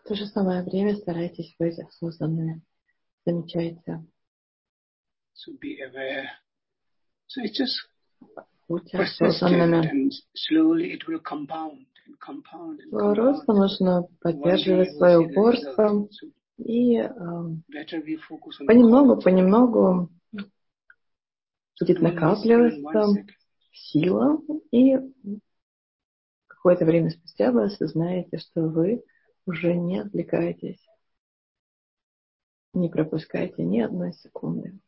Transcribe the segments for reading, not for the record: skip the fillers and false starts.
В то же самое время старайтесь быть осознанными. Замечайте. So be aware. So it's just Будьте persistent осознанными. and slowly it will compound and compound and compound. Просто нужно One day поддерживать you will свое see the упорство result. So и better we focus on понемногу будет 2 minutes and 1 накапливаться second. сила, и какое-то время спустя вы осознаете, что вы уже не отвлекаетесь, не пропускаете ни одной секунды.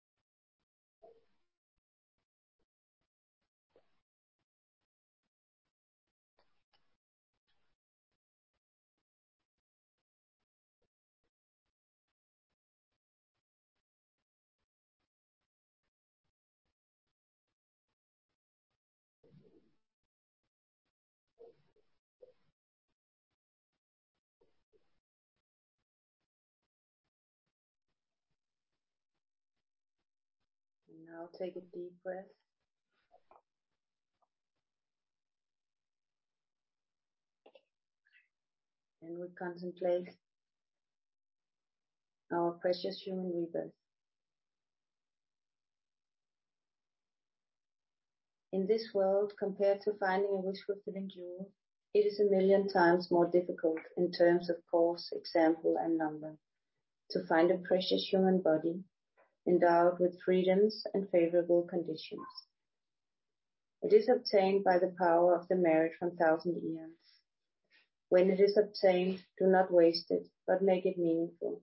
Now take a deep breath. And we contemplate our precious human rebirth. In this world, compared to finding a wish-fulfilling jewel, it is 1,000,000 times more difficult in terms of course, example, and number to find a precious human body endowed with freedoms and favorable conditions. It is obtained by the power of the merit from 1,000 eons. When it is obtained, do not waste it, but make it meaningful.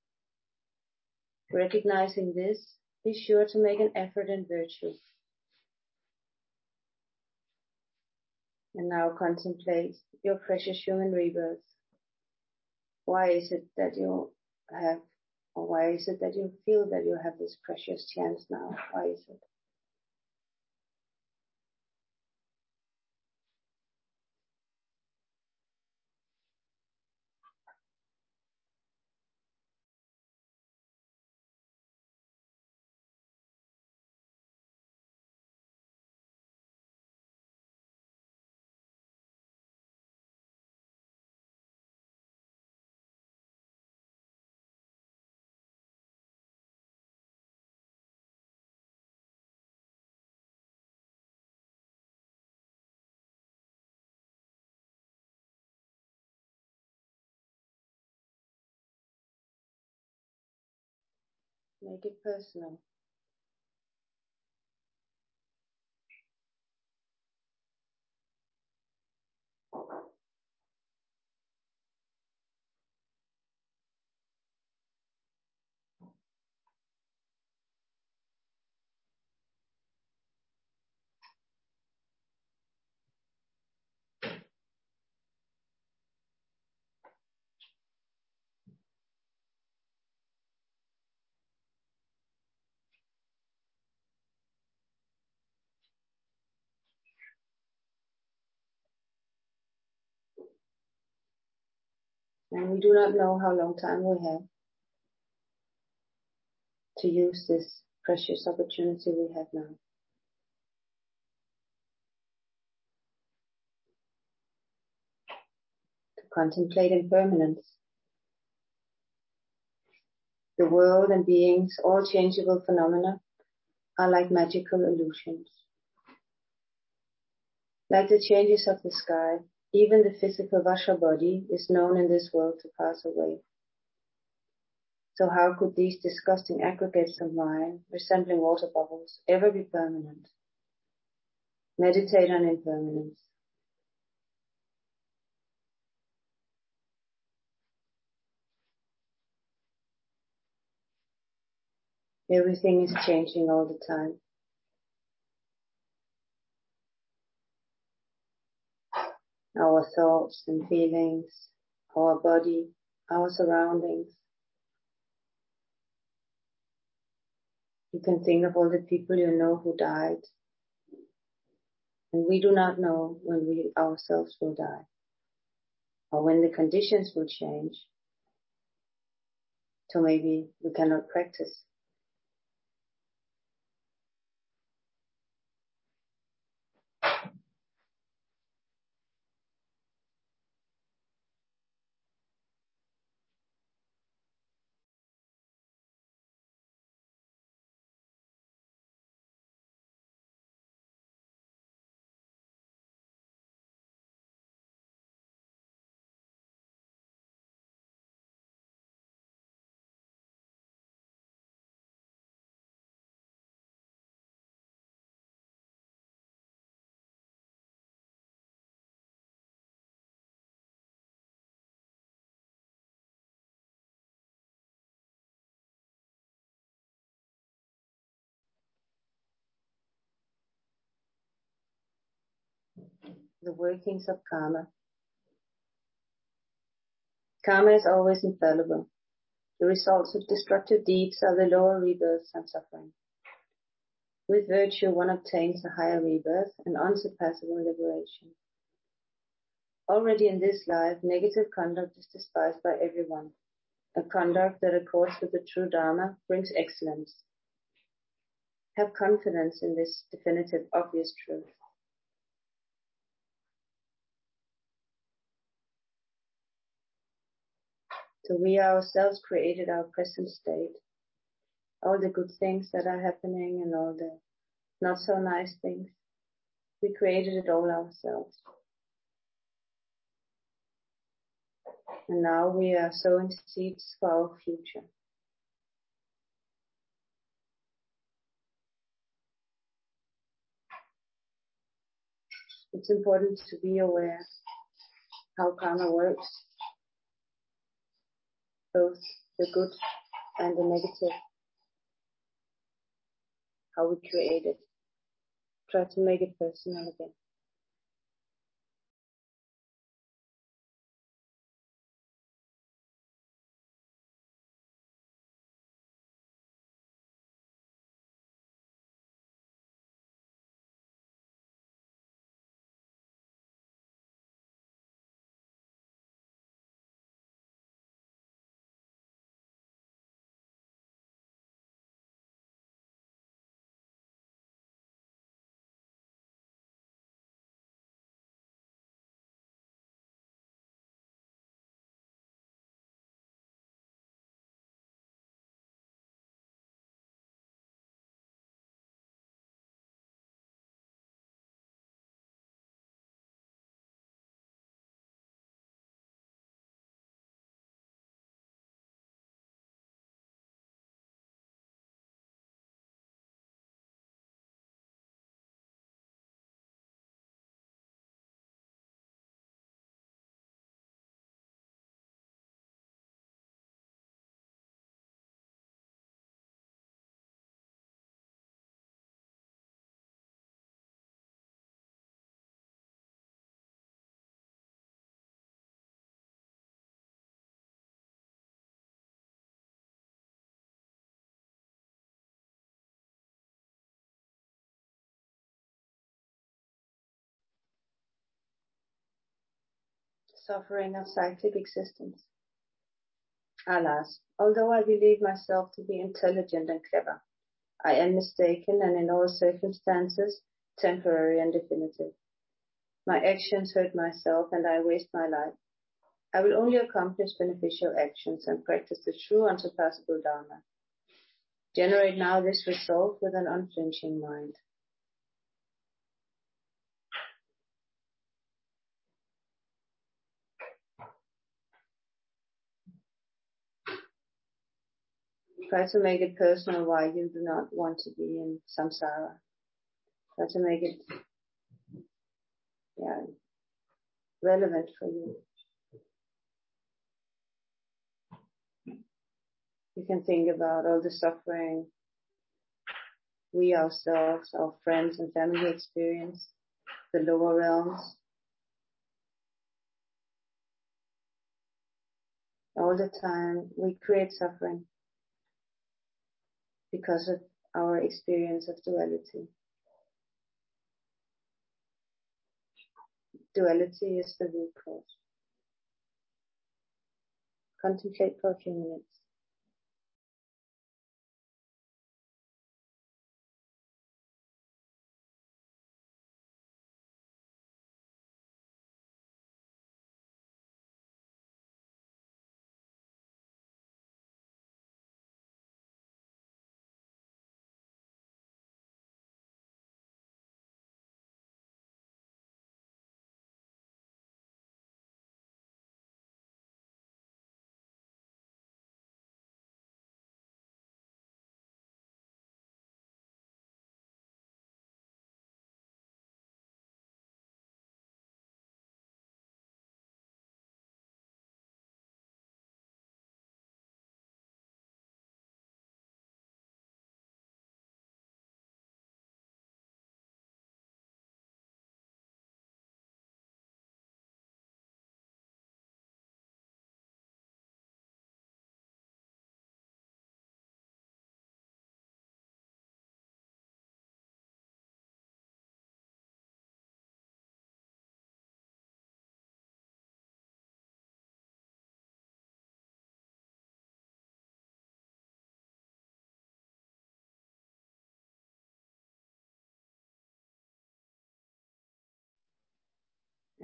Recognizing this, be sure to make an effort in virtue. And now contemplate your precious human rebirth. Why is it that you have, or why is it that you feel that you have this precious chance now? Why is it? Make it personal. And we do not know how long time we have to use this precious opportunity we have now. To contemplate impermanence. The world and beings, all changeable phenomena, are like magical illusions. Like the changes of the sky, even the physical Vajra body is known in this world to pass away. So how could these disgusting aggregates of mine, resembling water bubbles, ever be permanent? Meditate on impermanence. Everything is changing all the time. Our thoughts and feelings, our body, our surroundings. You can think of all the people you know who died. And we do not know when we ourselves will die, or when the conditions will change. So maybe we cannot practice. the workings of karma. Karma is always infallible. The results of destructive deeds are the lower rebirths and suffering. With virtue, one obtains a higher rebirth and unsurpassable liberation. Already in this life, negative conduct is despised by everyone. A conduct that accords with the true Dharma brings excellence. Have confidence in this definitive, obvious truth. So we ourselves created our present state. All the good things that are happening and all the not so nice things. We created it all ourselves. And now we are sowing seeds for our future. It's important to be aware how karma works, both the good and the negative, how we create it. Try to make it personal again. Suffering of cyclic existence. Alas, although I believe myself to be intelligent and clever, I am mistaken and in all circumstances temporary and definitive. My actions hurt myself and I waste my life. I will only accomplish beneficial actions and practice the true unsurpassable Dharma. Generate now this resolve with an unflinching mind. Try to make it personal why you do not want to be in samsara. Try to make it relevant for you. You can think about all the suffering we ourselves, our friends and family experience, the lower realms. All the time we create suffering because of our experience of duality. Duality is the root cause. Contemplate for a few minutes.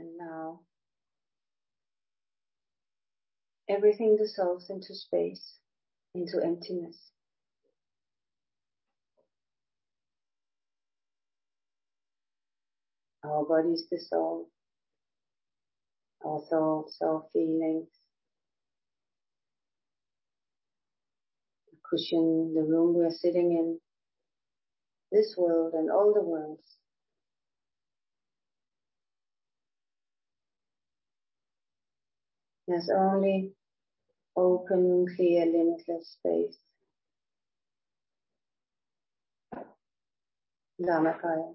And now everything dissolves into space, into emptiness. Our bodies dissolve, our thoughts, our feelings, the cushion, the room we are sitting in, this world and all the worlds. There's only open, clear, limitless space. Dharmakaya.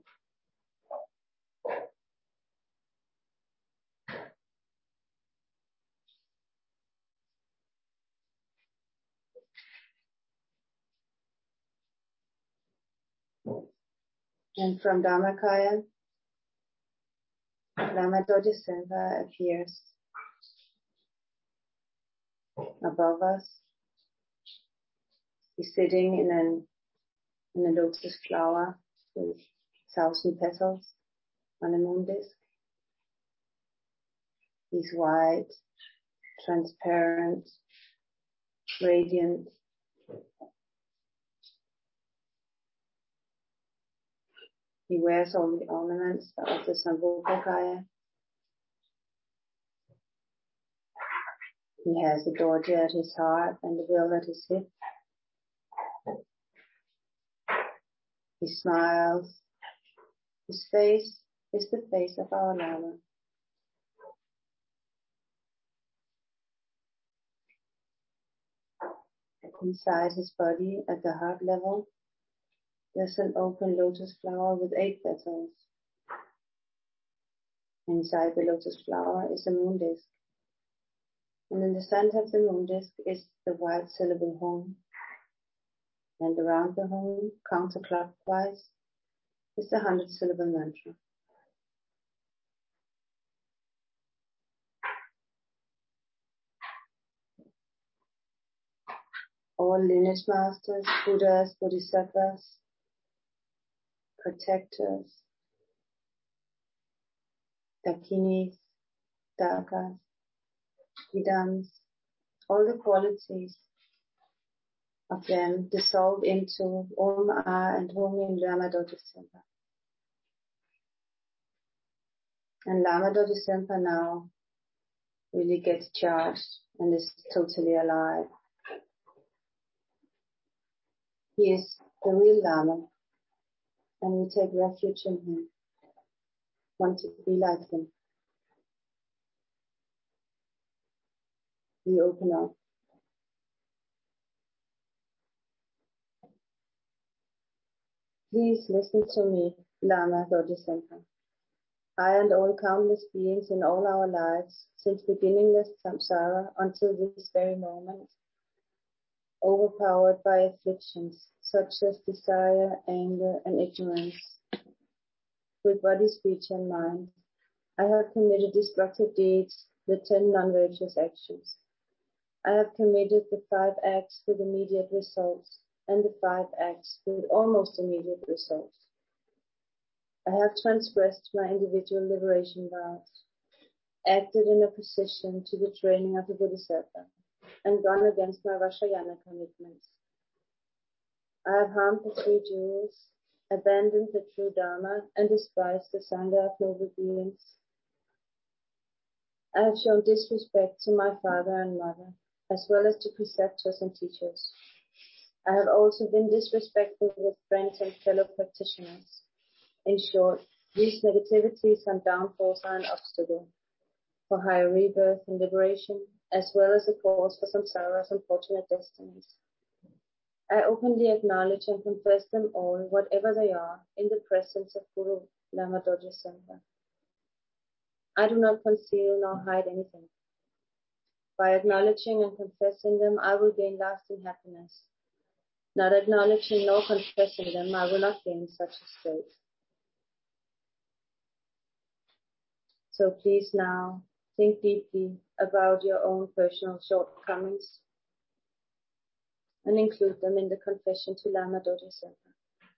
And from Dharmakaya, Lama Dodhisenpa appears above us. He's sitting in a lotus flower with 1,000 petals on a moon disk. He's white, transparent, radiant. He wears all the ornaments of the Sambhogakaya. He has the dorje at his heart and the bill at his hip. He smiles. His face is the face of our Lama. Inside his body, at the heart level, there's an open lotus flower with 8 petals. Inside the lotus flower is a moon disk. And in the center of the moon disk is the white syllable home. And around the home, counterclockwise, is the 100-syllable mantra. All lineage masters, Buddhas, Bodhisattvas, protectors, Dakinis, Dakas, Idams, all the qualities of them dissolve into Om A and Hum in Lama Dodhisenpa. And Lama Dodhisenpa now really gets charged and is totally alive. He is the real Lama, and we take refuge in him, want to be like him. We open up. Please listen to me, Lama Dodhisenpa. I and all countless beings in all our lives, since beginningless samsara until this very moment, overpowered by afflictions such as desire, anger, and ignorance, with body, speech, and mind, I have committed destructive deeds, the 10 non-virtuous actions. I have committed the 5 acts with immediate results, and the 5 acts with almost immediate results. I have transgressed my individual liberation vows, acted in opposition to the training of the Bodhisattva, and gone against my Vajrayana commitments. I have harmed the 3 jewels, abandoned the true Dharma, and despised the Sangha of noble beings. I have shown disrespect to my father and mother, as well as to preceptors and teachers. I have also been disrespectful with friends and fellow practitioners. In short, these negativities and downfalls are an obstacle for higher rebirth and liberation, as well as a cause for samsara's unfortunate destinies. I openly acknowledge and confess them all, whatever they are, in the presence of Guru Lama Dodhisenpa. I do not conceal nor hide anything. By acknowledging and confessing them, I will gain lasting happiness. Not acknowledging nor confessing them, I will not gain such a state. So please now think deeply about your own personal shortcomings and include them in the confession to Lama Dodhisenpa.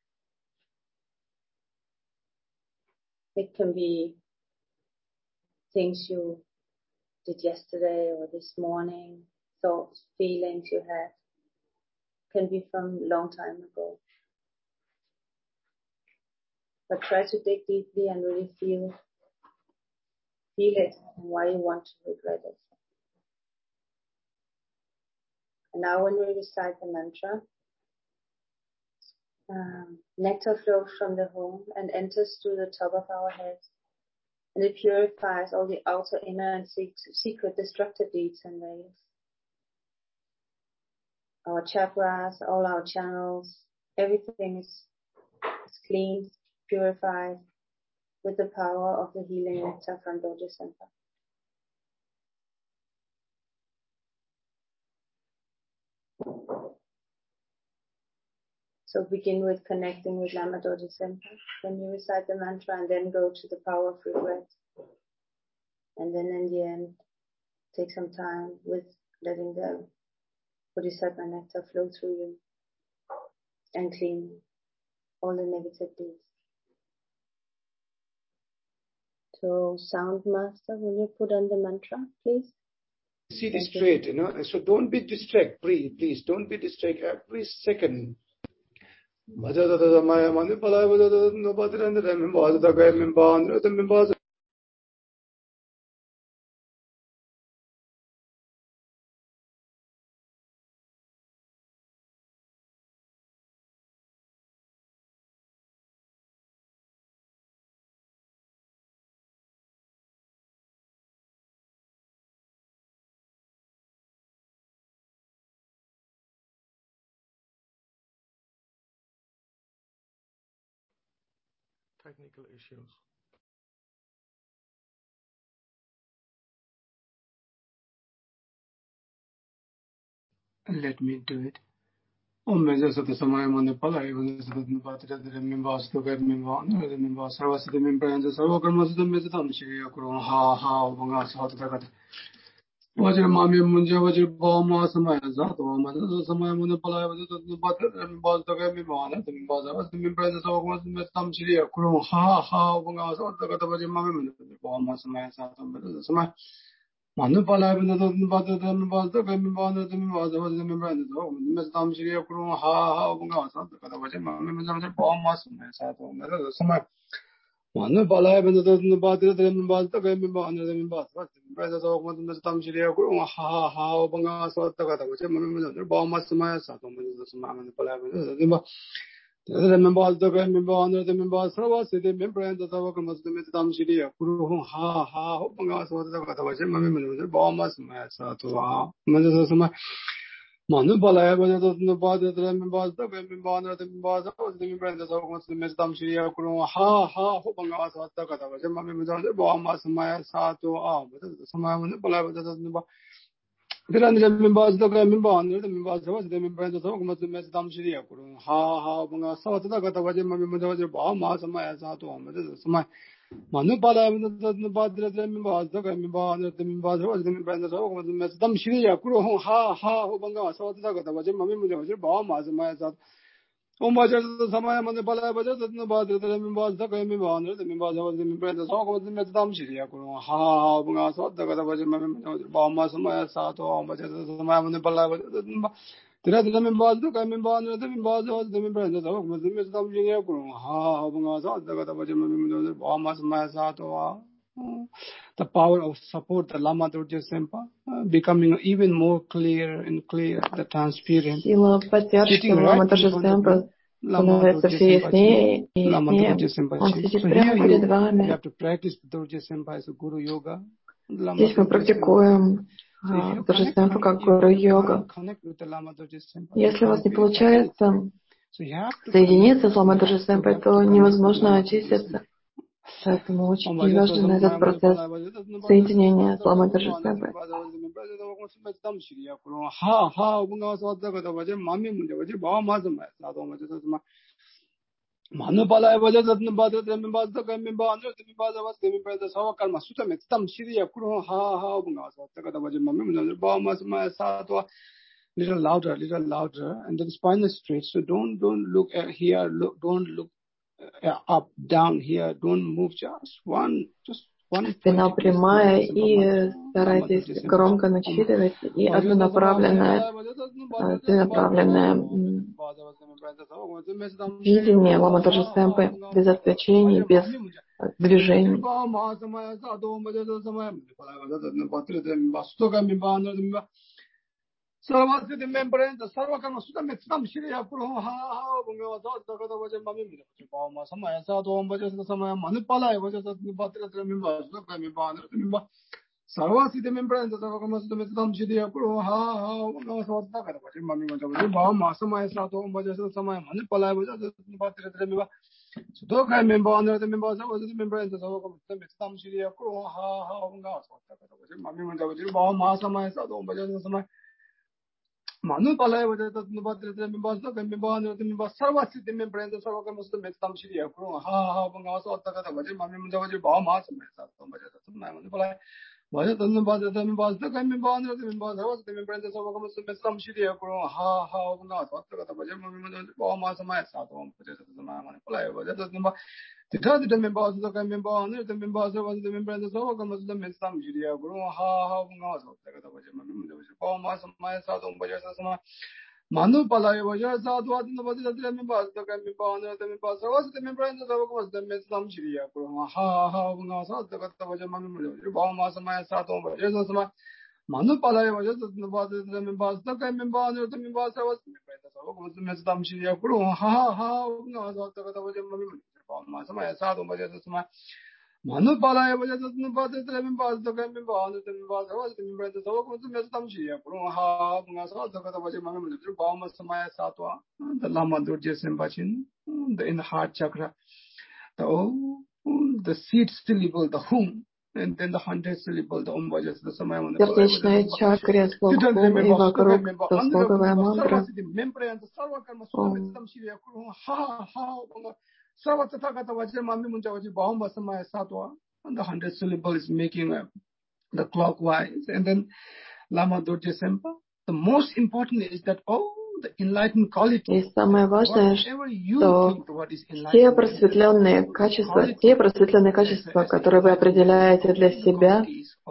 It can be things you did yesterday or this morning, thoughts, feelings you had, can be from a long time ago. But try to dig deeply and really feel it and why you want to regret it. And now when we recite the mantra, nectar flows from the home and enters through the top of our heads, and it purifies all the outer, inner and secret destructive deeds and ways. Our chakras, all our channels, everything is cleansed, purified with the power of the healing nectar from Dorje Sempa. So begin with connecting with Lama Dorje Sempa when you recite the mantra, and then go to the power of regret. And then in the end, take some time with letting the Bodhisattva nectar flow through you and clean all the negative deeds. So, Sound Master, will you put on the mantra, please? Sit straight, so don't be distracted, please, don't be distracted every second. Technical issues. Let me do it. Om Mejasata Samaya Manipala, even as the Patra, the members to get Mimba, the members, Sarvas, the members, the Sarvakarmas, the Mesatam Shria, Ha, Vangas, Hot Tagat. Wajra Mami Munja, Wajra Bama, Samaya Zato, Samaya Manipala, the Patra, the members to get Mimba, the members, the members, the Sarvakarmas, the Mesatam Shria, Ha, Vangas, Hot Tagat, Wajra Mami, the Bama, Samaya Satam, the Samaya. Manu Palai, the Butter, the members, the members, the members, the members, the Miss Tam Shria, Ha, Vangas, the Katawajama, the Bomas, the Summer. Manu Palai, the Butter, the members, the members, the members, the brothers of Miss Tam Shria, Ha, Vangas, the Katawajama, the Bomas, my Satum, the Summer, the Palai, the members, the members, the members, the members, the Savakas, the Mitam Shiria, Ha, Vangas, the Katawajama, the Bomas, my Satua, Mazasuma. Manu Palai, the body, the members, the members, the members, the members of the Mitam Shiria, Ha, Vangas, the Katawajama, the Bomas, my Satua, the Sama, the Palai, the the members, the members, the members of the Mesdam Shiria, Ha, Bunga, South Katawajama, Bahamas, my Sato, my Manupala, the members, the members, the members, the members of the Mesdam Shiria, Ha, Bunga, South Katawajama, Bahamas, my Sato. Omaja Samaya Manipala, the Badra, the members, the members, the members of the members of the Mesdam Shiria, Ha, Bunga, South Katawajama, Bahamas, my Sato, Omaja Samaya Manipala, the members, the members, the members of the members of the Mesdam Shiria, Ha, Bunga, South Katawajama, Bahamas, my Sato. The power of support the Lama Dorje Sempa, becoming even more clear and clear, the transparent. Сила поддержки Лама Dorje Sempa становится все яснее и яснее. Он сидит прямо перед вами. Здесь мы практикуем Dorje Sempa как гуру-йога. Если у вас не получается соединиться с Лама Dorje Sempa, то невозможно очиститься. Поэтому очень важен этот процесс соединения с Лама Dorje Sempa. Little louder, and then spine is straight. So don't look at here. Don't look up, down here. Don't move. Just one спина прямая, и старайтесь громко начитывать, и однонаправленное видение Лама Торжествемпы, без отвлечений, без движений. Sarvasiti membrane, Sarvakama Sudam, Sam Shiria Puru, Bama, Samaya Sato, Samaya Manipala, was at the Batra members, look at me, Sarvasiti membrane, the Sarvakama Sudam Shiria Puru, Bama, Samaya Sato, Samaya Manipala, was at the Batra member. So, don't I remember under the members of the membrane, the Sam Shiria Puru, Bama, Samaya Sato, Samaya. Manu Palai was at the Batra members of the member Sarvasiti membrane, the Sarvakama Sudam Shiria Puru, also Mamma, Bama, Samaya. Was it on the bottom of the members, the members of the membrane, the Sarvakama Shiria Puru, not what the Bama, Samaya Sato, was at the number. The third members of the member, the members of the membrane, the Sarvakama Shiria Puru, Bama, Samaya Sato, Manu Palaya was just out what in the body of the members, the members was the membrane of the Mesam Shiria, the Bama Samaya Sato, Manu Palaya was just in the body of the members, the members was the Mesam Shiria, Samaya Sato, Manu Palaya was just in the body of the members, the members was the members of the Mesam Shiria, Bama Samaya Sato, the Lama Durja Sembachin, in the heart chakra, the seed syllable, the hum, and then the 100 syllable, the umbajas, the Samaya. Сердечная чакра, слог хум, и вокруг слоговая мантра. And the 100 syllable is making the clockwise, and then Lama Durja Sempa. The most important is that the enlightened quality. И самое важное, что те просветленные качества, которые вы определяете для себя,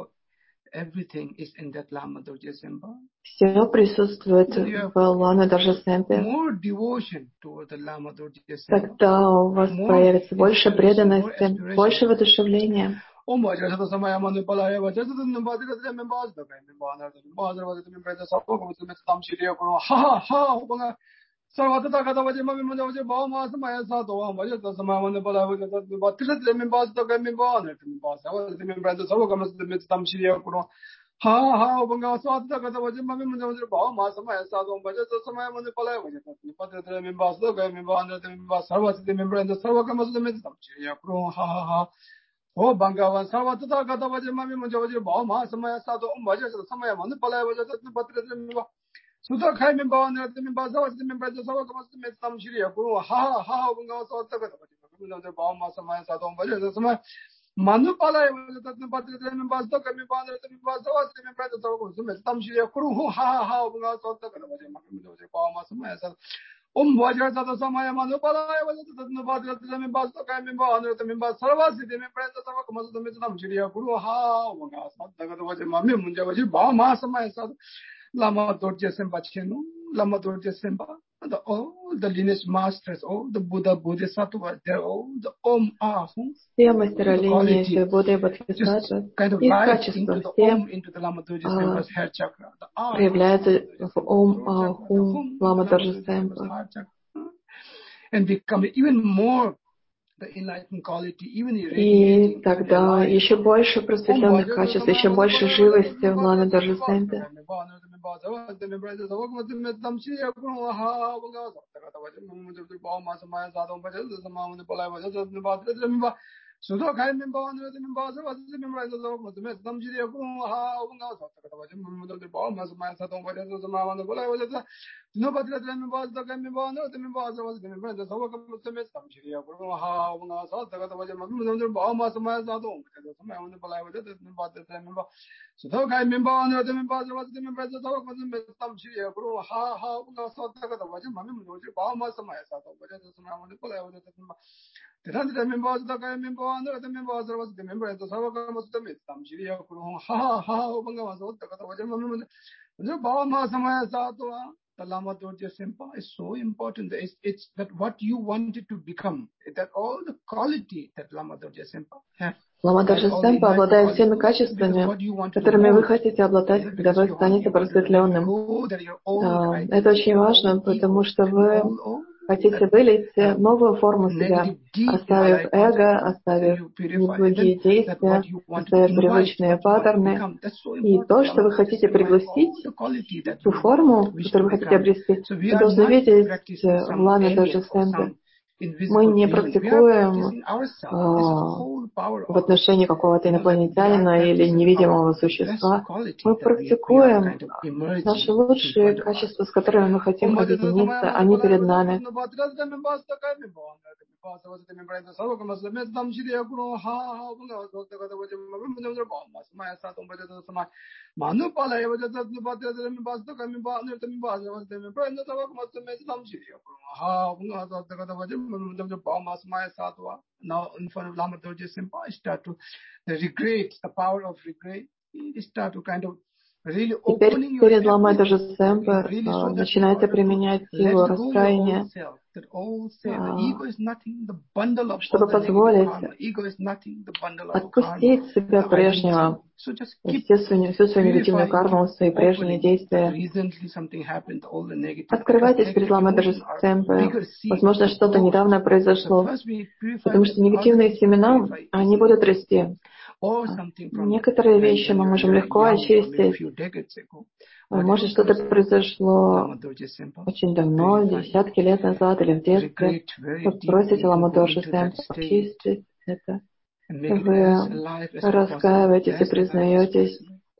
все присутствует в Ламе Торжа Семпе. Тогда у вас появится больше преданности, больше воодушевления. Oh, Bangavan Savata Katavaji Mami Mujaji Bama, Samaya Sato, Samaya Manipala was at the Patra. Suda Kaimi Bawan at the Mimbazas, the members of some Shiria, the Bama, Samaya Sato, Bajas, Manupala was at the Patra, Mimbaz, the Mimbaz, the Mimbazas, the members of some Shiria, Bama, Samaya. Wajas at the Samaya Manupala was at the Batra, the Mimbaz, the Mimbaz, Sarvasi, the members of the Mitzam Shiria, the Mami Munjaji, Bama, Samaya, Lama Dorje Sembacheno, Lama Dorje Semba, the lineage masters, the Buddha Bodhisattva, they're all the Ahum. Все мастера линии, все Будды и Бодхисаттвы, их качества все проявляются в Ом Ахум Лама Торжа Семпа. And become even more the enlightened quality, even и тогда еще больше просветленных качеств, еще больше живости в Ламе Торжа Семпе. Sudah kaya membawa anda membawa sebab membawa itu sama jadi aku nggak kata bawa masuk masa tahun pada itu sama anda boleh wajah no pada itu membawa itu kaya membawa anda membawa sebab membawa itu sama kamu sama jadi aku nggak kata wajah membawa bawa masuk masa tahun pada itu sama anda boleh wajah membawa itu membawa sudah kaya membawa anda membawa sebab membawa itu sama kamu jadi aku nggak kata wajah membawa bawa masuk masa tahun pada itu sama anda boleh wajah membawa tidak membahas tak membahas The Lama Dorje Sempa is so important. It's that what you wanted to become, that all the quality that Lama Dorje Sempa has. Лама Dorje Sempa обладает всеми качествами, которыми вы хотите обладать, когда вы станете просветленным. Это очень важно, потому что вы хотите вылить новую форму себя, оставив эго, оставив неблагие действия, оставив привычные паттерны. И то, что вы хотите пригласить, ту форму, которую вы хотите обрести, вы должны видеть в Ламе Dorje Sempa. Мы не практикуем в отношении какого-то инопланетянина или невидимого существа. Мы практикуем наши лучшие качества, с которыми мы хотим объединиться, они перед нами. Now, in front of Lama Dorje Sempa, I start to regret, the power of regret. You start to kind of really opening your перед Лама Dorje Sempa начинаете применять силу раскаяния, чтобы позволить отпустить себя прежнего, всю свою негативную карму, свои прежние действия. Открывайтесь перед Лама Dorje Sempa. Возможно, что-то недавно произошло, потому что негативные семена, они будут расти. Некоторые вещи мы можем легко очистить. Может, что-то произошло очень давно, десятки лет назад или в детстве. Вы просите Лама Dorje Sempa очистить это. Вы раскаиваетесь и признаетесь.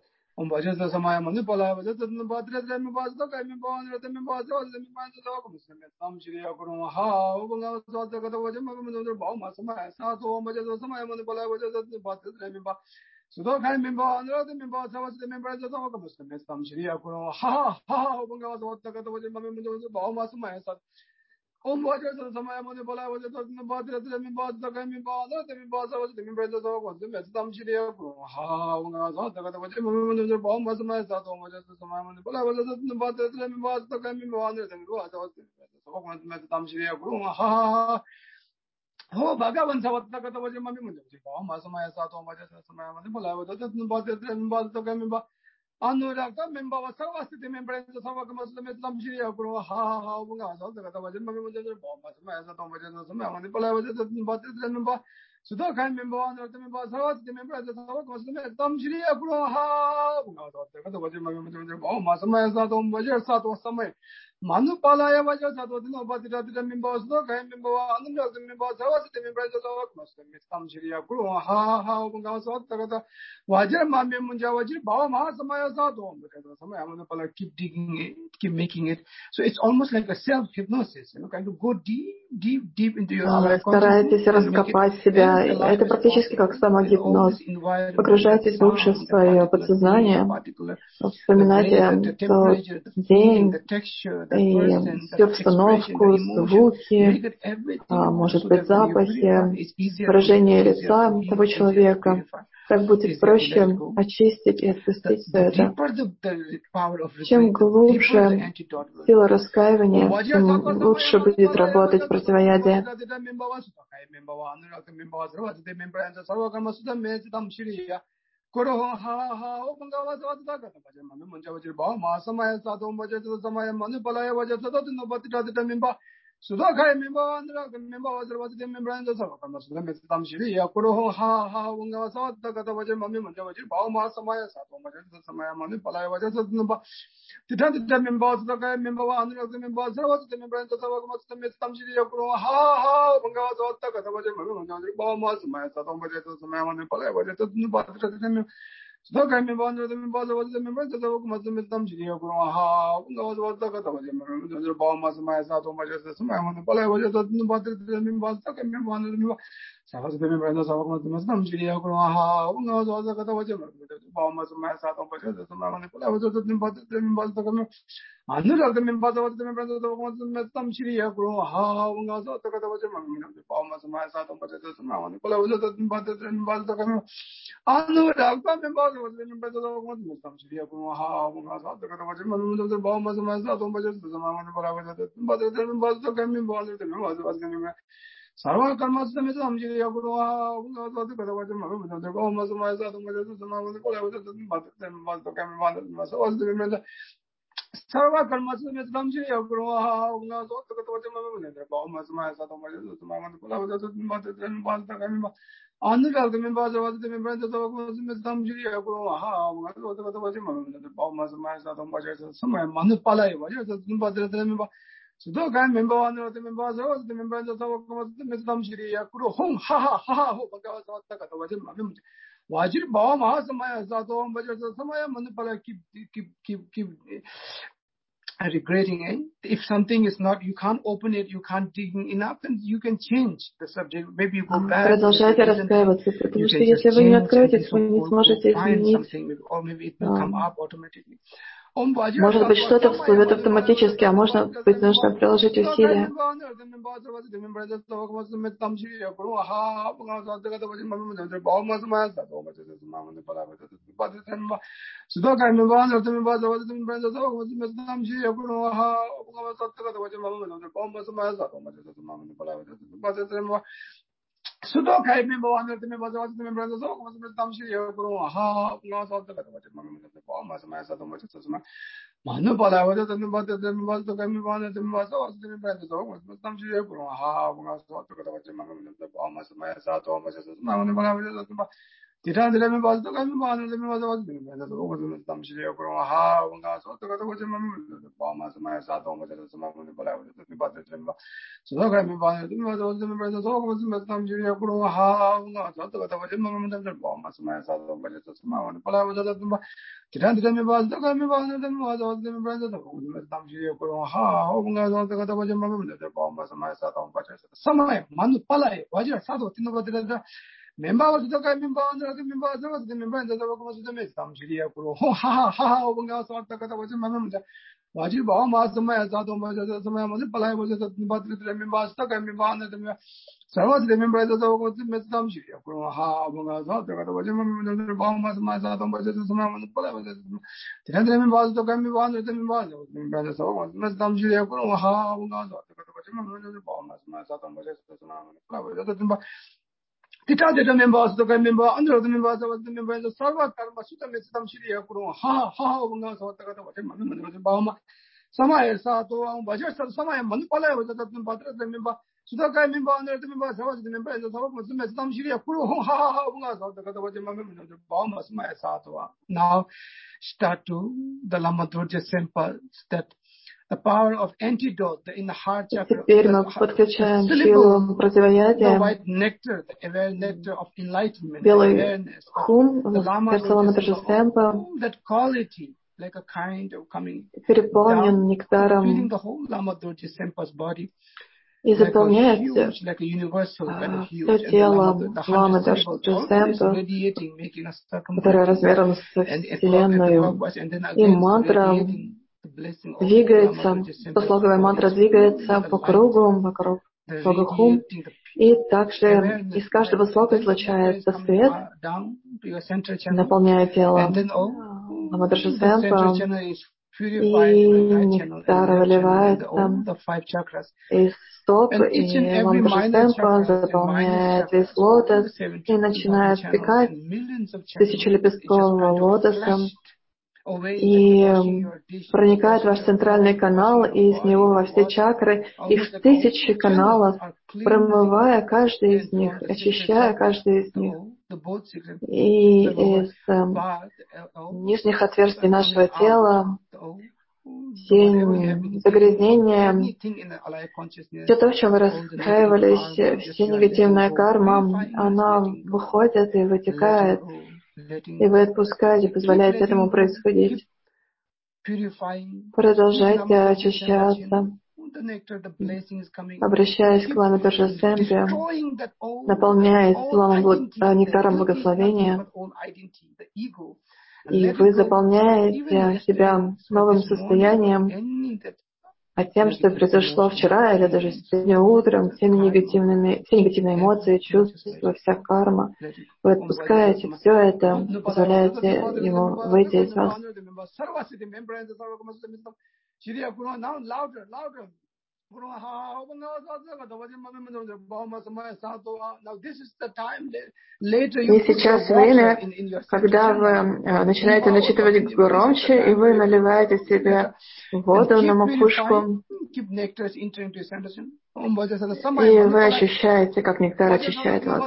Oh, Bhagavan Savataka was a mammy, Masama Sato Majasamama, Bala, Anuraka member was the member of the Savakamas, the Meslamshia, how was a member of so the kind member on the member of the member of the Savakamas, the Tamshia, how was a member of Masama Sato Same. Manupalaya was just about the members, the kind member on the members of the member of the Savakamas, Tamshia, how was Wajar Mami Munjawaji, Bauma, keep digging it, keep making it. So it's almost like a self-hypnosis, kind of go deep into your Старайтесь раскопать себя. Это практически как самогипноз. Погружайтесь глубже в свое подсознание. Вспоминайте тот день и всю обстановку, звуки, может быть, запахи, выражение лица того человека. Так будет проще очистить и отпустить все это. Чем глубже сила раскаивания, тем лучше будет работать противоядие. Sudaka member and the member was the member and the Samshiri, Kuro, ha, was out the Gatawaja Mamma, Bauma, Samaya, Samaya, Manipala, was just the 20 members, the guy member, and the members, was the member and the Samshiri, Kuro, ha, was out the Gatawaja Mamma, Bauma, Samaya, Samaya, Manipala, was just the so I remember the members of the members of the Muslim Tamshia, how was the Gatawaja, Bauma, Samaya, Sato, Majesty, Samaya, Manipala, was just the members, Sarvasatami Brahma Savakamasam Shriya Kuruha, Unga Zakatavaja, Bama Samaya Satam Paja, Samana, Pulavatami Bazakam, Anuragam Bazavatan Brahma Shriya Kuruha, Unga Zakatavaja, Bama Samaya Satam Paja, Samana, Pulavatami Bazakam, Anuragam Bazavatan Shriya Kuruha, Unga Zakatavaja, Bama Samaya Satam Paja, Samana, Pulavatami Bazakam, Sarva karma sudame samjiri yakuruha, unga sadu kadavaja magamudam, bahuma samaya sadam majadu samavadu kolavadu bhatta kami bhatta masavadu vimrenda. Sarva karma sudame samjiri yakuruha, unga sadu kadavaja magamudam, bahuma samaya sadam majadu samavadu kolavadu bhatta kami bhatta. Anuragam bhajavadu vimrenda savakam samjiri yakuruha, unga sadu kadavaja magamudam, bahuma samaya sadam majadu samaya manu palai majadu bhatta. Sudo kan member one of the members of the members of the Mesdam Shri Yakuru Hong Ha Ha Ha Ho Bagavata Katawajim Wajir Baum Hasamaya Zato Bajas Samaya Manupala keep regretting it. If something is not, you can't open it, you can't dig enough, then you can change the subject. Maybe you go back. Продолжайте раскаиваться, потому что если вы не откроетесь, вы не сможете изменить. Or maybe it will come up automatically. Может быть, что-то всплывет автоматически, а может быть, нужно приложить усилия. Sudokai member one of the members of the members of the Tamshi, ha, Manu Pala was the members of the members of the members of the members of the Tamshi, ha, Titan the members of the members of the members of the Tamshi, ha, the Palmas, my Sato, so the members of the members of the members of the Tamshi, ha, the Palmas, my Sato, the Palava, Titan the members of the members of the members of the Tamshi, ha, the Palmas, my Sato, Samai, Manu Palai, Waja Sato, Tinova. Members of the members of the members of the Mestam Shria Kuru, ha ha, Bunga Sata was a mamma. Wajiba, Masama, Sato, Samama, Palai was a members, Takamibana, Savas, the members of the Mestam Shria Kuru, ha, Bunga Sata, was a mamma, Sato, was a Samama, Palai, the other members of the Kamibana, the members of Mestam Shria Kuru, ha, Bunga Sata, was a mamma, Sato, was a Samama. The members, the member, under the members of the members of Sarva Karma Sutta Mestam Shri Yakuru, ha, Bunga Sota, Bama, Samaya Sato, Bajas, Samaya Manupala was the member, Sudaka member, under the members of the members of Mestam Shri Yakuru, ha, Bunga Sota, Bama, Samaya Sato. Now start to the Lamadurja simple that the power of antidote in the heart chakra. Теперь мы подключаем силу противоядия. Белый хум, сердце Ламадрджи Семпа, переполнен нектаром и заполняет все тело Ламадрджи Семпа, которое размером со Вселенную, и мантра двигается, послоговая мантра двигается по кругу, вокруг слога хум, и также из каждого слога излучается свет, наполняя тело Ламадрджи Семпа, и нектар выливается из стоп, и Ламадрджи Семпа заполняет весь лотос и начинает впекать тысячи лепестков лотоса, и проникает в ваш центральный канал, и из него во все чакры, и в тысячи каналов, промывая каждый из них, очищая каждый из них. И из нижних отверстий нашего тела все загрязнения, все то, в чем вы раскаивались, все негативная карма, она выходит и вытекает. И вы отпускаете, позволяете этому происходить. Продолжайте очищаться обращаясь к ламе Торжесемпе, наполняясь нектаром благословения, и вы заполняете себя новым состоянием, а тем, что произошло вчера или даже сегодня утром, все негативные эмоции, чувства, вся карма, вы отпускаете все это, позволяете ему выйти из вас. И сейчас время, когда вы начинаете начитывать громче, и вы наливаете себе воду на макушку, и вы ощущаете, как нектар очищает вас.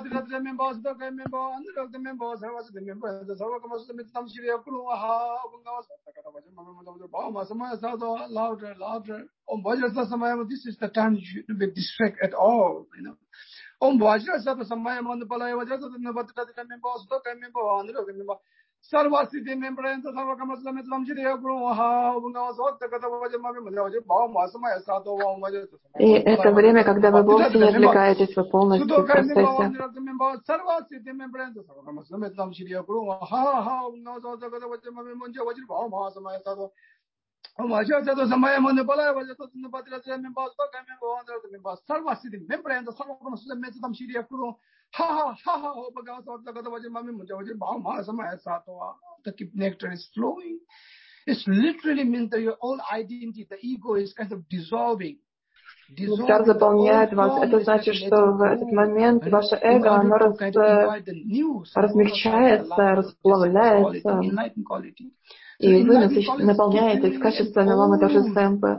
This is the time you should be distracted at all, you know. Om Vajra Sata Samaya Manupalaya Vajra Sata Nabatata Member Stoka Member Member Sarvasiti Member and the Savakamaslam Jiri Guru Ha Sota Katavajamami Bama Samaya Sato Vajra. И это время, когда вы вовсе не отвлекаетесь, вы полностью в процессе. Sarvasiti Member and the Savakamaslam Jiri Guru Ha Sota Katavajamami Munjavajri Bama Samaya Sato. Vajra Sata Samaya Manupalaya Vajra Sata Nabatata Member Stoka Member Sarvasiti Member and the Savakamaslam Jiri Guru the nectar is flowing. It literally means that your own identity, the ego, is kind of dissolving. Нектар заполняет вас. Это значит, что в этот момент ваше эго, оно размягчается, расплавляется, и вы наполняетесь качествами ламы Торжесемпе.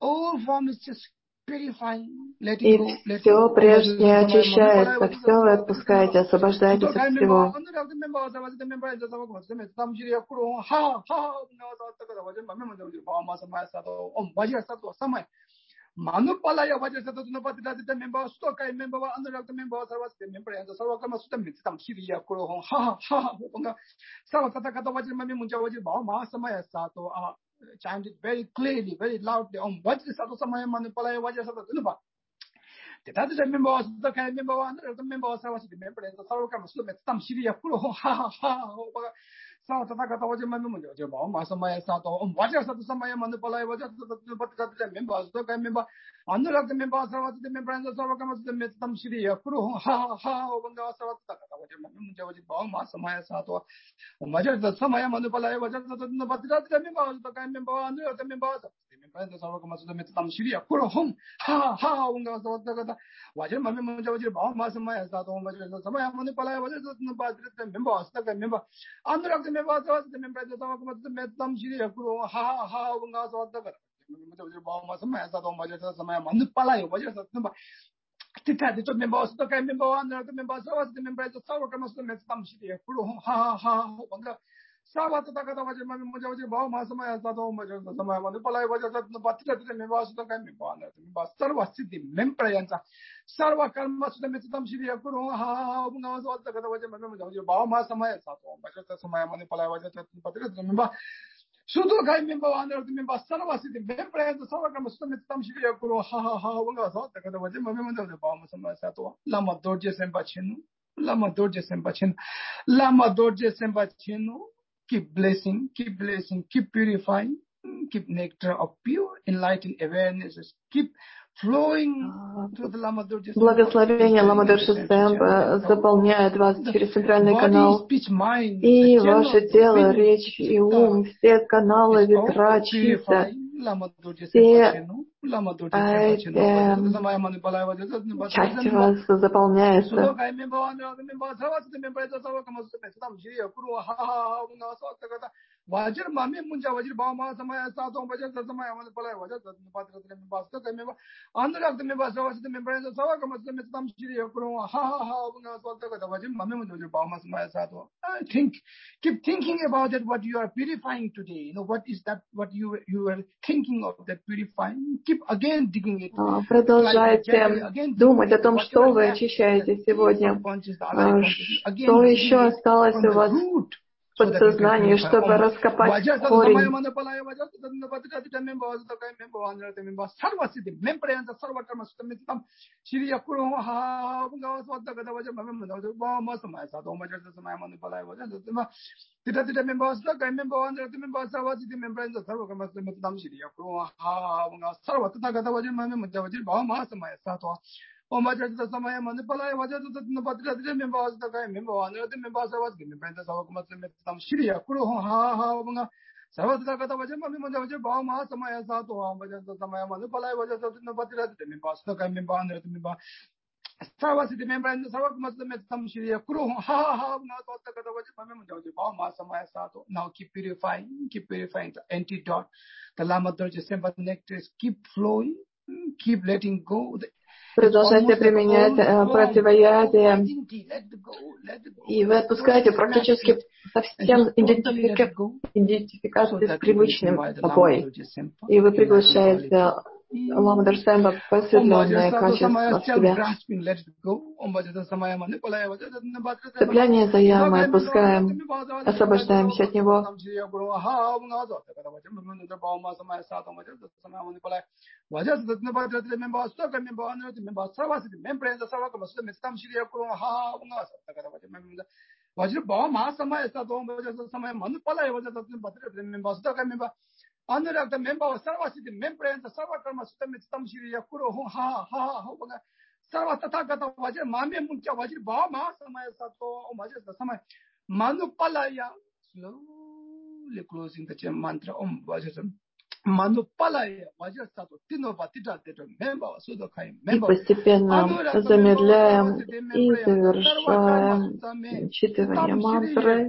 И все прежнее очищается, все вы отпускаете, освобождаетесь от всего. Manupalaya Vajasata Napatita member, Stoka member, Anuraka member, Sarvasita member, and the Savakama Sutam Siria Kuro, Savasata Vajamami Munjawaji, Bama, Samaya Sato, chanted very clearly, very loudly on Vajasato Samaya Manupalaya Vajasata Nuba. The other member, the kind member, the member of Savasita member, and the Savakama Sutam Siria Kuro, Satakata Vajamami Munjawaji, Bama, Samaya Sato, on Vajasato Samaya Manupalaya Vajasata members, the kind member. Anurag the members of the membrane of the Metam Shri, Kuru, Samaya Sato, Majas the Samaya Manupala, was the Batrata members, the kind member under the members of the membrane of the Metam Shri, Kuru, Wajamaji, Samaya Sato, Samaya Manupala, was the Batrata members, the member, Anurag the members of the membrane of the Metam Shri, Kuru, Sudo Kai member under the member Saravasi, the member and the Savakam Summit Tamshia Kuro, the Vajim of the Bama Sato, Lama Dorje Sempachino, Lama Dorje Sempachino, Lama Dorje Sempachino, keep blessing, keep purifying, keep nectar of pure, enlightened awarenesses, keep flowing through the Lama Dorje. Благословение Лама Торжесемпе заполняет вас через центральный канал, и ваше тело, речь и ум, все каналы, ветра чисто, все части вас заполняются. Vajra Mami Munja Vajra Bama Samaya Sato Vajra Samaya Manupala Vajra Patra Basta member Anurag the members of the members of Savakama Tam Shri Kuru Vajra Mami Munja Bama Samaya Sato. Keep thinking about it, what you are purifying today. You know, what is that, what you are thinking of that purifying? Keep again digging it. Продолжайте думать о том, что вы очищаете сегодня. Что еще осталось у вас подсознании, чтобы раскопать корень. Now keep purifying the antidote. The Lama Dorje Sempa nectaries keep flowing, keep letting go. Продолжайте применять противоядие, и вы отпускаете практически совсем идентификации с привычным собой. И вы приглашаете Лама Dorje Sempa просветленные качества в себя. Цепляние за я мы отпускаем, освобождаемся от него. Anurakta member Sarvasiti membrane the Sarvakarma Sutamitam Shiri Yakuro ha ha Sarvatata Vaja Mami Muncha Vaji Bama Samaya Sato Omajas the Samay Manupalaya slowly closing the mantra Vajasam Manupalaya Vajasato Tino Vatita member Sudokai member. И постепенно замедляем и завершаем читывание мантры.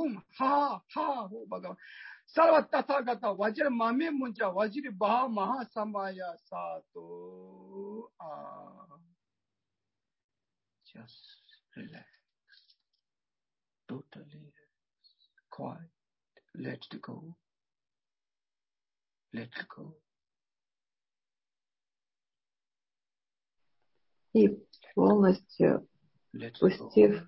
Sarva Tathagata Vajra Mami Muncha Vajri Baha Mahasamaya Sato. Just relax. Totally quiet. Let it go. Let it go. И полностью пустив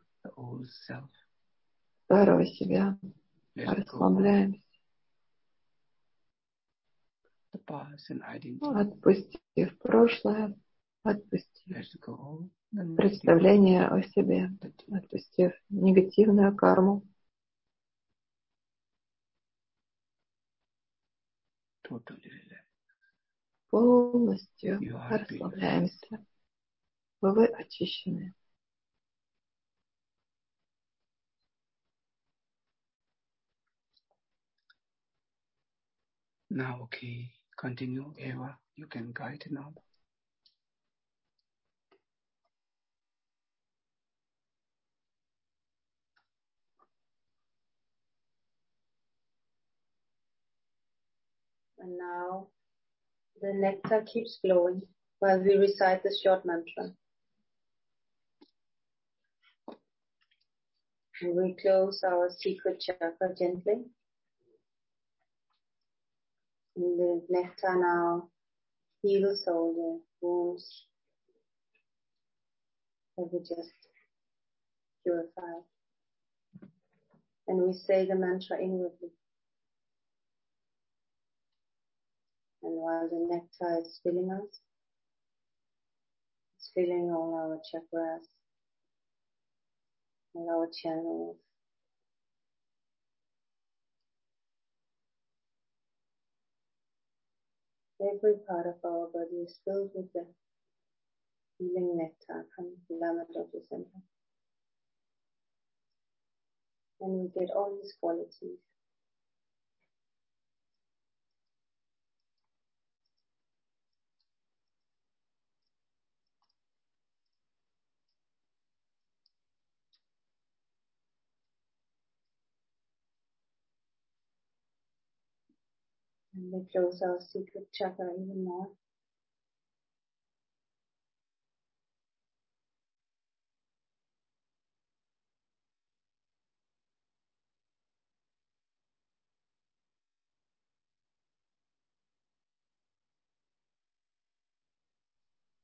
старого себя, расслабляемся. Отпустив прошлое, отпустив представление о себе, отпустив негативную карму. Полностью расслабляемся. Вы очищены. Now, okay, continue, Eva. You can guide now. And now the nectar keeps flowing while we recite the short mantra. And we close our secret chakra gently. And the nectar now heals all the wounds that we just purified. And we say the mantra inwardly. And while the nectar is filling us, it's filling all our chakras, all our channels. Every part of our body is filled with the healing nectar from Lama Dorje Sempa. And we get all these qualities. And we close our secret chakra even more.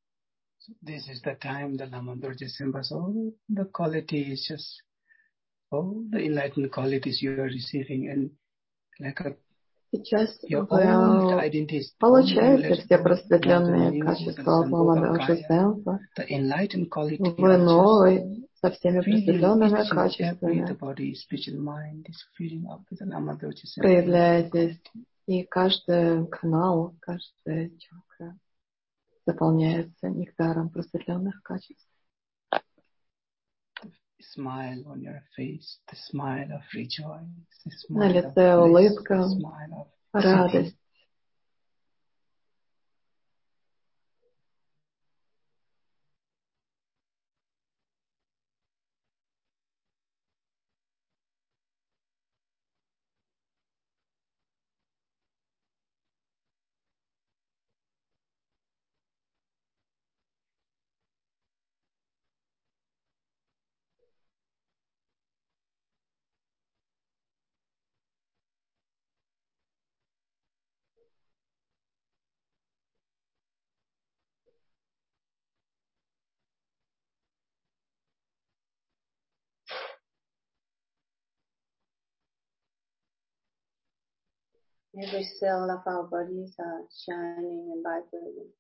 So this is the time the Lama Dorje Sempa, so the quality is just all the enlightened qualities you are receiving and like Сейчас your вы own identities, получаете все the просветленные new, качества от Ламададжи Сэмпа. the enlightened quality Вы are just новый, со всеми feeding просветленными each and every the качествами body, speech and mind is feeding up with the Lamadaji Sempa. проявляетесь, и каждый канал, каждая чакра заполняется нектаром просветленных качеств. Smile on your face, the smile of rejoice, the На smile лице of bliss, улыбка, the smile of радость. Every cell of our bodies are shining and vibrating.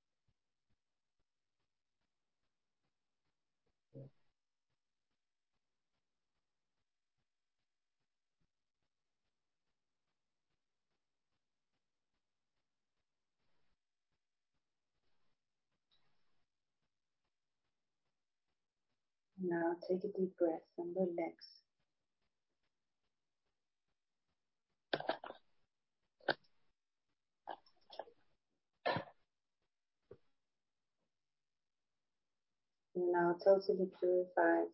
Now take a deep breath and relax. You're now totally purified.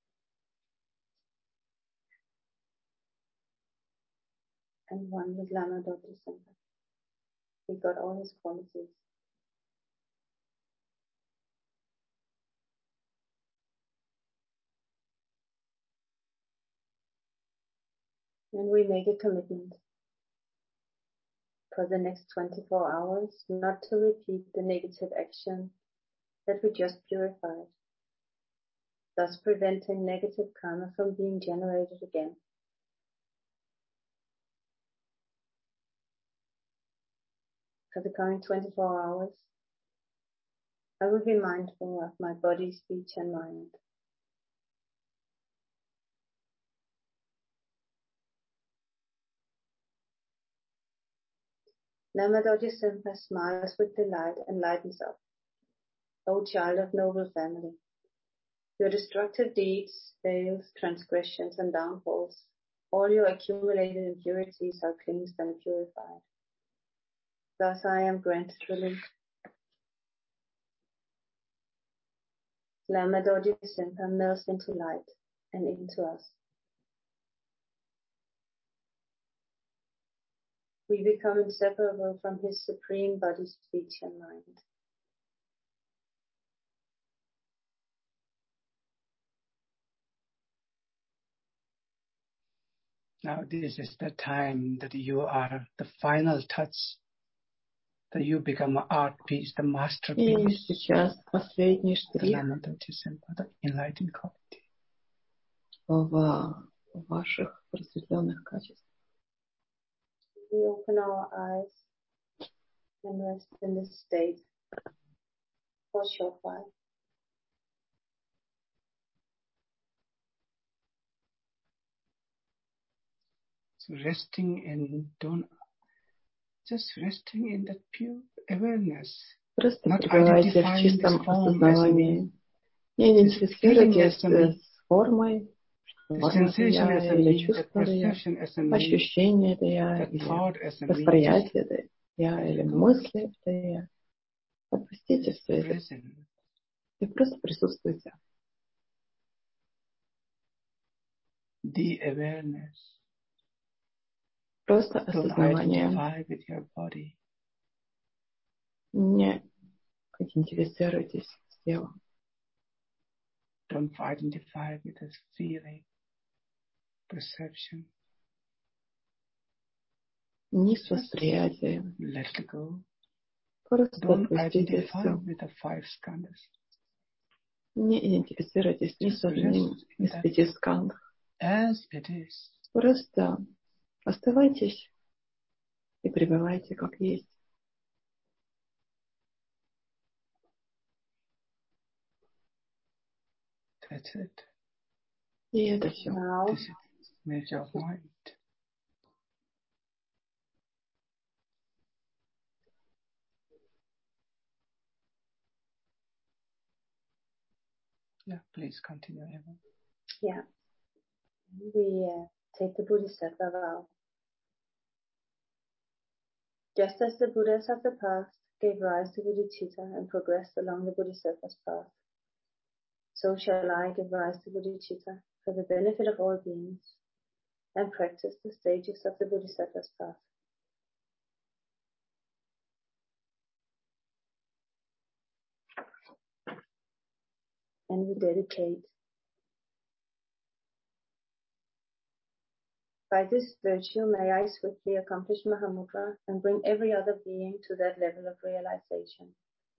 And one with Lamadaji Sempa. He got all his qualities. And we make a commitment for the next 24 hours not to repeat the negative action that we just purified, thus preventing negative karma from being generated again. For the coming 24 hours, I will be mindful of my body, speech and mind. Lamadaji Sempa smiles with delight and lightens up. O child of noble family, your destructive deeds, fails, transgressions and downfalls, all your accumulated impurities are cleansed and purified. Thus I am granted relief. Lamadaji Sempa melts into light and into us. We become inseparable from his supreme body, speech and mind. Now this is the time that you are the final touch, that you become an art piece, the И masterpiece, сейчас последний the штрих Lamadaji Sempa, the enlightened quality. в ваших просветленных качествах. We open our eyes and rest in this state for a short while. So resting in that pure awareness. Просто Not пребывайте в identifying чистом this form осознавании. Не идентифицируйтесь с формой, форма это я, или чувство это я, ощущение это я, или восприятие это я, или мысли это я. Отпустите все это и просто присутствуйте. The awareness. Просто Don't осознавание. identify with your body. Не идентифицируйтесь с телом. Don't identify with this feeling, perception. Не с восприятием. Let it go. Просто Don't отпустите identify все. with the 5 skandhas. Не идентифицируйтесь ни с одним из 5 скандх. as it is. Просто оставайтесь и пребывайте как есть. That's it. И это все. This is nature of mind. Yeah, please continue, Eva. Yeah. We take the Bodhisattva vow. Just as the Buddhas of the past gave rise to Bodhicitta and progressed along the Bodhisattva's path, so shall I give rise to Bodhicitta for the benefit of all beings and practice the stages of the Bodhisattva's path. And we dedicate. By this virtue may I swiftly accomplish Mahamudra and bring every other being to that level of realization.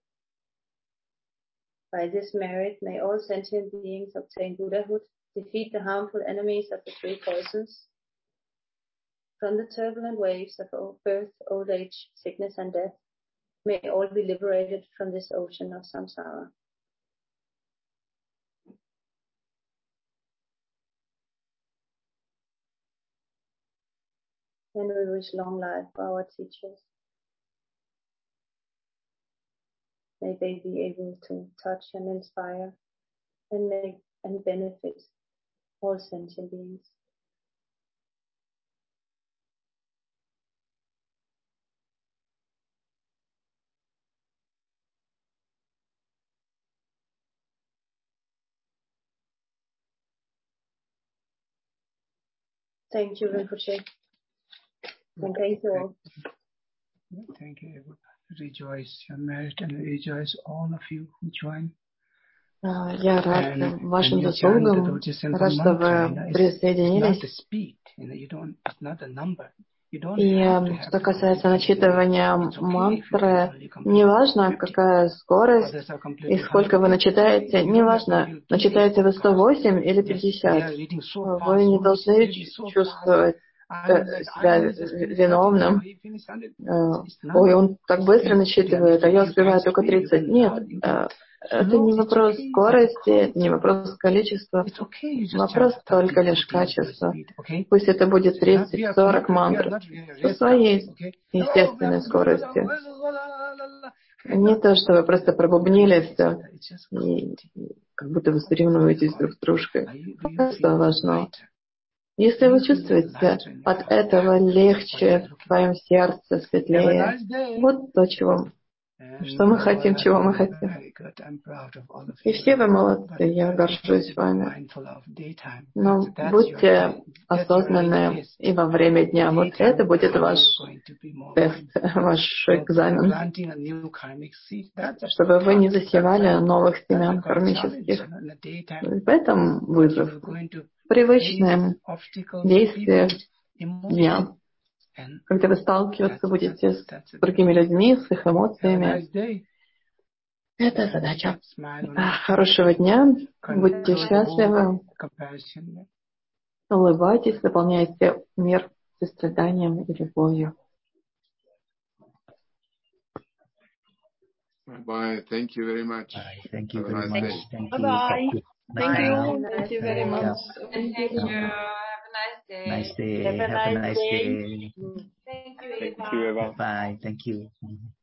By this merit may all sentient beings obtain Buddhahood, defeat the harmful enemies of the three poisons. From the turbulent waves of birth, old age, sickness and death, may all be liberated from this ocean of samsara. And we wish long life for our teachers. May they be able to touch and inspire and make and benefit all sentient beings. Thank you, Rinpoche. And thank you all. Thank you, Eva. Rejoice your merit and rejoice all of you who join. Я рад вашим заслугам, рад, что вы присоединились. И что касается начитывания мантры, неважно, какая скорость и сколько вы начитаете, неважно, начитаете вы 108 или 50, вы не должны чувствовать себя виновным. Ой, он так быстро начитывает, а я успеваю только 30. Нет, это не вопрос скорости, это не вопрос количества, вопрос только лишь качества. Пусть это будет 30-40 мантр со своей естественной скоростью. Не то, что вы просто пробубнили все, и как будто вы соревнуетесь друг с дружкой. Это важно. Если вы чувствуете от этого легче в своем сердце, светлее, вот то, что мы хотим, чего мы хотим. И все вы молодцы, я горжусь вами. Но будьте осознанны и во время дня. Вот это будет ваш тест, ваш экзамен. Чтобы вы не засевали новых семян кармических. В этом вызов. Привычные действия дня. Когда вы сталкиваться будете с другими людьми, с их эмоциями. Это задача. Хорошего дня. Будьте счастливы. Улыбайтесь, заполняйте мир состраданием и любовью. Bye. Thank you very much. Bye. Thank you very much. Thank you. Bye. Thank you. Thank you very much. Thank you. Have a nice day. Nice day. Have a nice day. Thank you, Eva. Thank you, Eva. Bye. Thank you.